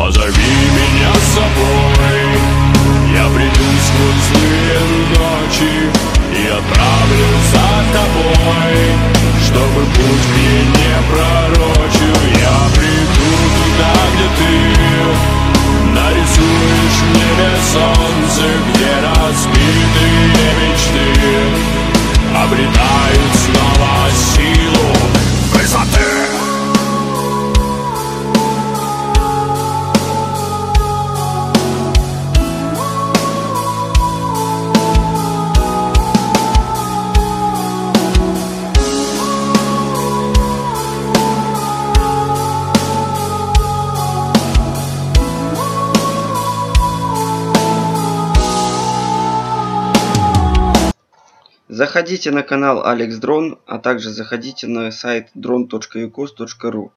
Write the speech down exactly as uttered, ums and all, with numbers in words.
Позови меня с собой, я приду сквозь злые ночи и отправлюсь за тобой, чтобы путь к ней не пророчил. Я приду туда, где ты нарисуешь в небе солнце, где разбитые мечты обретают снова силу высоты. Заходите на канал Алекс Дрон, а также заходите на сайт дрон точка юкос точка ру.